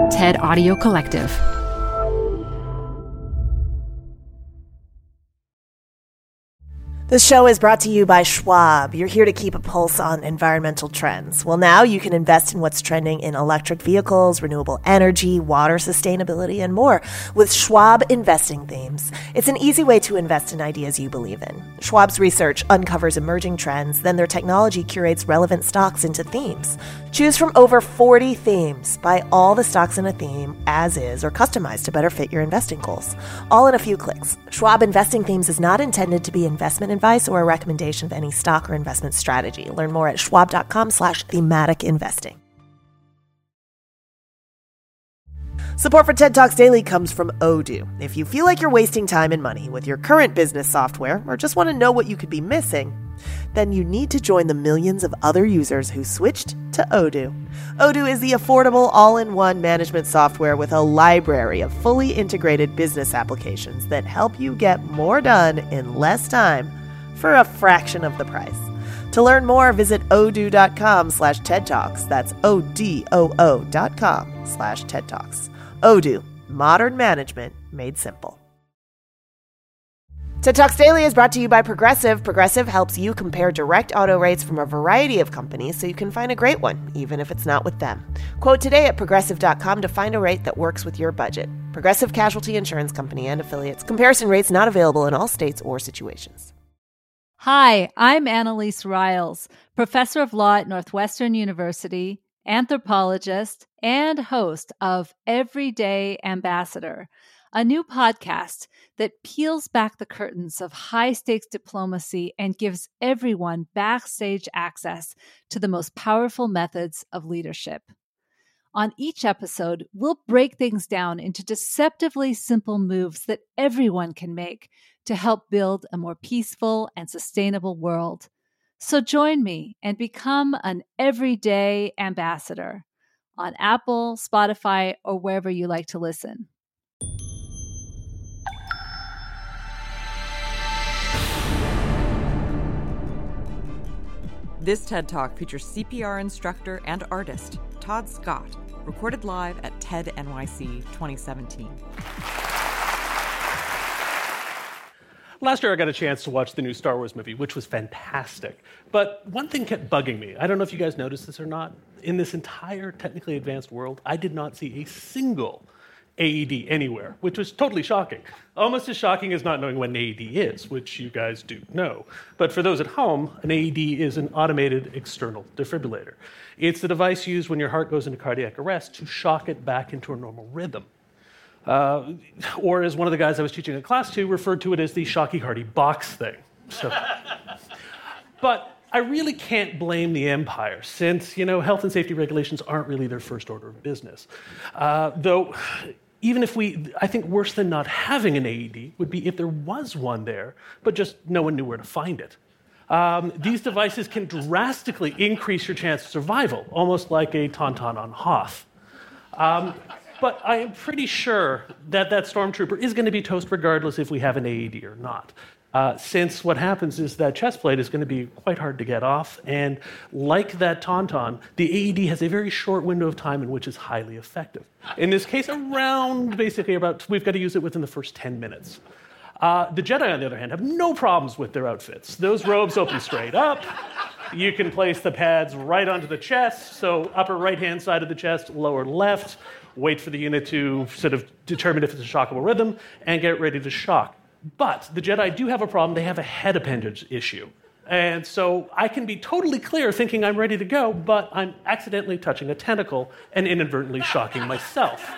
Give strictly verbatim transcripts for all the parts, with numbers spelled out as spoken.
TED Audio Collective. This show is brought to you by Schwab. You're here to keep a pulse on environmental trends. Well, now you can invest in what's trending in electric vehicles, renewable energy, water sustainability, and more with Schwab Investing Themes. It's an easy way to invest in ideas you believe in. Schwab's research uncovers emerging trends, then their technology curates relevant stocks into themes. Choose from over forty themes. Buy all the stocks in a theme as is or customized to better fit your investing goals. All in a few clicks. Schwab Investing Themes is not intended to be investment advice or a recommendation of any stock or investment strategy. Learn more at schwab.com slash thematic investing. Support for TED Talks Daily comes from Odoo. If you feel like you're wasting time and money with your current business software or just want to know what you could be missing, then you need to join the millions of other users who switched to Odoo. Odoo is the affordable all-in-one management software with a library of fully integrated business applications that help you get more done in less time for a fraction of the price. To learn more, visit odoo.com slash TED Talks. That's O-D-O-O dot com slash TED Talks. Odoo, modern management made simple. TED Talks Daily is brought to you by Progressive. Progressive helps you compare direct auto rates from a variety of companies so you can find a great one, even if it's not with them. Quote today at progressive dot com to find a rate that works with your budget. Progressive Casualty Insurance Company and affiliates. Comparison rates not available in all states or situations. Hi, I'm Annalise Riles, professor of law at Northwestern University, anthropologist, and host of Everyday Ambassador, a new podcast that peels back the curtains of high-stakes diplomacy and gives everyone backstage access to the most powerful methods of leadership. On each episode, we'll break things down into deceptively simple moves that everyone can make to help build a more peaceful and sustainable world. So join me and become an everyday ambassador on Apple, Spotify, or wherever you like to listen. This TED Talk features C P R instructor and artist Todd Scott, recorded live at TED N Y C twenty seventeen. Last year I got a chance to watch the new Star Wars movie, which was fantastic. But one thing kept bugging me. I don't know if you guys noticed this or not. In this entire technically advanced world, I did not see a single A E D anywhere, which was totally shocking. Almost as shocking as not knowing what an A E D is, which you guys do know. But for those at home, an A E D is an automated external defibrillator. It's the device used when your heart goes into cardiac arrest to shock it back into a normal rhythm. Uh, or as one of the guys I was teaching a class to referred to it as the shocky hardy box thing. So, but I really can't blame the Empire, since, you know, health and safety regulations aren't really their first order of business. Uh, though, even if we, I think worse than not having an A E D would be if there was one there, but just no one knew where to find it. Um, these devices can drastically increase your chance of survival, almost like a tauntaun on Hoth. Um, but I am pretty sure that that stormtrooper is going to be toast regardless if we have an A E D or not. Uh, since what happens is that chest plate is going to be quite hard to get off, and like that tauntaun, the A E D has a very short window of time in which it's highly effective. In this case, around basically about, we've got to use it within the first ten minutes. Uh, the Jedi, on the other hand, have no problems with their outfits. Those robes open straight up. You can place the pads right onto the chest, so upper right-hand side of the chest, lower left, wait for the unit to sort of determine if it's a shockable rhythm, and get ready to shock. But the Jedi do have a problem. They have a head appendage issue. And so I can be totally clear thinking I'm ready to go, but I'm accidentally touching a tentacle and inadvertently shocking myself.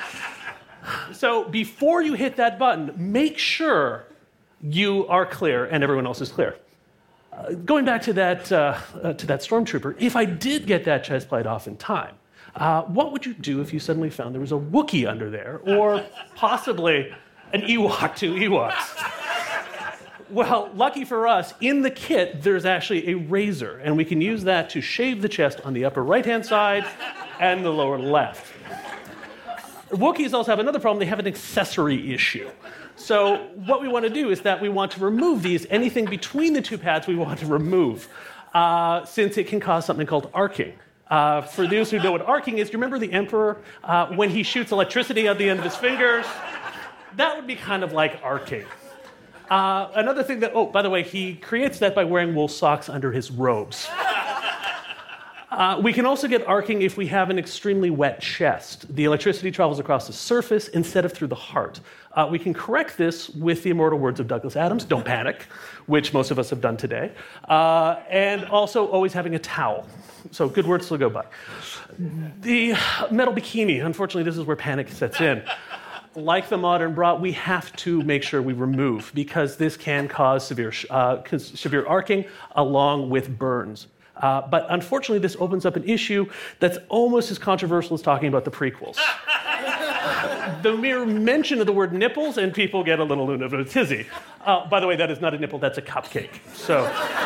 So before you hit that button, make sure you are clear and everyone else is clear. Uh, going back to that, uh, uh, to that stormtrooper, if I did get that chest plate off in time, uh, what would you do if you suddenly found there was a Wookiee under there, or possibly an Ewok to Ewoks? Well, lucky for us, in the kit, there's actually a razor, and we can use that to shave the chest on the upper right-hand side and the lower left. Wookiees also have another problem. They have an accessory issue. So what we want to do is that we want to remove these. Anything between the two pads we want to remove, uh, since it can cause something called arcing. Uh, for those who know what arcing is, do you remember the Emperor uh, when he shoots electricity at the end of his fingers? That would be kind of like arcing. Uh, another thing that, oh, by the way, he creates that by wearing wool socks under his robes. Uh, we can also get arcing if we have an extremely wet chest. The electricity travels across the surface instead of through the heart. Uh, we can correct this with the immortal words of Douglas Adams, don't panic, which most of us have done today, uh, and also always having a towel. So good words to go by. The metal bikini, unfortunately, this is where panic sets in. Like the modern bra, we have to make sure we remove because this can cause severe, uh, severe arcing along with burns. Uh, but unfortunately, this opens up an issue that's almost as controversial as talking about the prequels. The mere mention of the word nipples, and people get a little bit of a tizzy. Uh, by the way, that is not a nipple, that's a cupcake. So,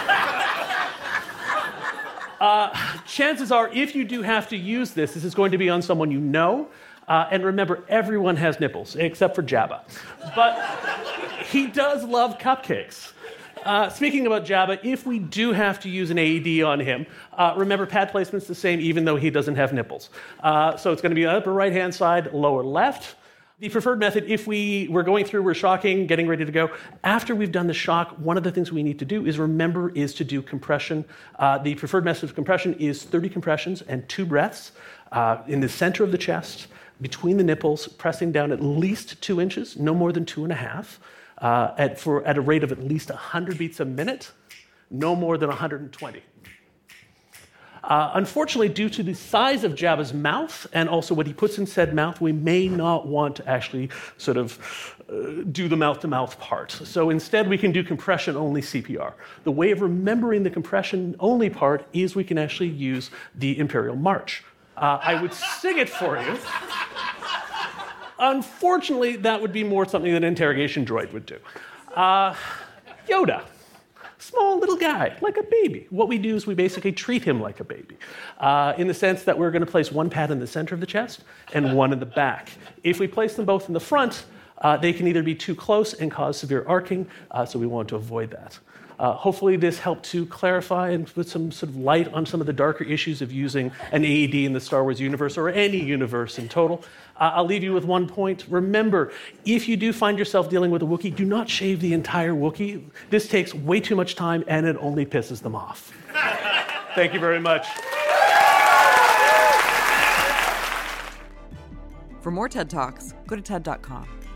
uh, chances are, if you do have to use this, this is going to be on someone you know. Uh, and remember, everyone has nipples, except for Jabba. But he does love cupcakes. Uh, speaking about Jabba, if we do have to use an A E D on him, uh, remember pad placement's the same even though he doesn't have nipples. Uh, so it's going to be upper right-hand side, lower left. The preferred method, if we, we're going through, we're shocking, getting ready to go, after we've done the shock, one of the things we need to do is remember is to do compression. Uh, the preferred method of compression is thirty compressions and two breaths uh, in the center of the chest, between the nipples, pressing down at least two inches, no more than two and a half. Uh, at, for, at a rate of at least one hundred beats a minute, no more than one hundred twenty. Uh, unfortunately, due to the size of Jabba's mouth and also what he puts in said mouth, we may not want to actually sort of uh, do the mouth-to-mouth part. So instead, we can do compression-only C P R. The way of remembering the compression-only part is we can actually use the Imperial March. Uh, I would sing it for you. Unfortunately, that would be more something that an interrogation droid would do. Uh, Yoda, small little guy, like a baby. What we do is we basically treat him like a baby, uh, in the sense that we're going to place one pad in the center of the chest and one in the back. If we place them both in the front, uh, they can either be too close and cause severe arcing, uh, so we want to avoid that. Uh, hopefully this helped to clarify and put some sort of light on some of the darker issues of using an A E D in the Star Wars universe or any universe in total. Uh, I'll leave you with one point. Remember, if you do find yourself dealing with a Wookiee, do not shave the entire Wookiee. This takes way too much time and it only pisses them off. Thank you very much. For more TED Talks, go to T E D dot com.